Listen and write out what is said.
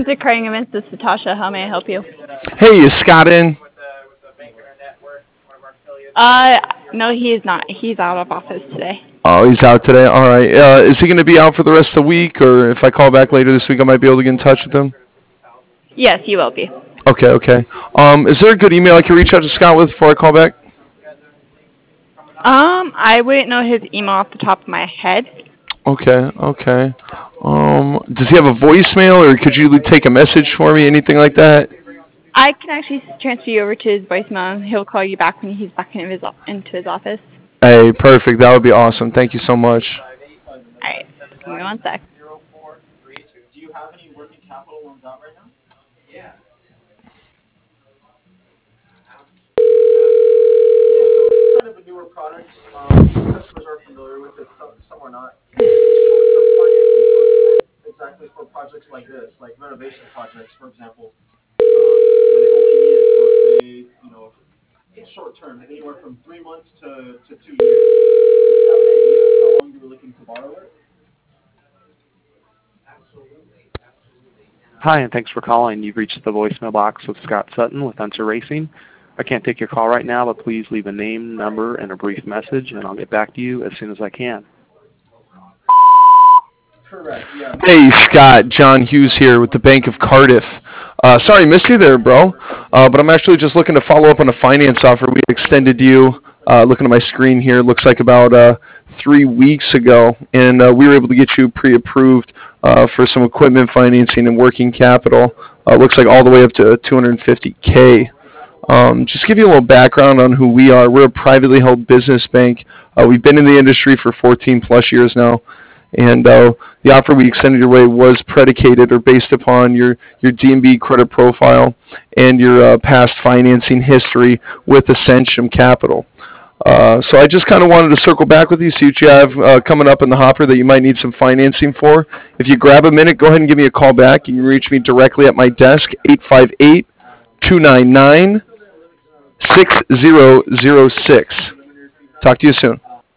Spencer Craig Events, this is Tasha. How may I help you? Hey, is Scott in? No, he is not. He's out of office today. Oh, he's out today. All right. Is he going to be out for the rest of the week, or if I call back later this week, I might be able to get in touch with him? Yes, you will be. Okay. Is there a good email I can reach out to Scott with before I call back? I wouldn't know his email off the top of my head. Okay. Does he have a voicemail, or could you take a message for me, anything like that? I can actually transfer you over to his voicemail, and he'll call you back when he's back into his office. Hey, perfect. That would be awesome. Thank you so much. All right. Give me one sec. Do you have any working capital loans out right now? Yeah. So it's kind of a newer product. Customers are familiar with it, some are not. It's short-term financing, so it's exactly for projects like this, like renovation projects, for example. They only need it for, say, short term, anywhere from 3 months to 2 years. Do you have an idea of how long you were looking to borrow it? Hi, and thanks for calling. You've reached the voicemail box with Scott Sutton with Hunter Racing. I can't take your call right now, but please leave a name, number, and a brief message, and I'll get back to you as soon as I can. Correct, yeah. Hey, Scott. John Hughes here with the Bank of Cardiff. Sorry, missed you there, bro. But I'm actually just looking to follow up on a finance offer we extended to you. Looking at my screen here, looks like about 3 weeks ago, and we were able to get you pre-approved for some equipment financing and working capital. Looks like all the way up to $250K. Just give you a little background on who we are. We're a privately held business bank. We've been in the industry for 14 plus years now. And the offer we extended your way was predicated or based upon your D&B credit profile and your past financing history with Ascension Capital. So I just kind of wanted to circle back with you, see what you have coming up in the hopper that you might need some financing for. If you grab a minute, go ahead and give me a call back. You can reach me directly at my desk, 858-299-6006. Talk to you soon.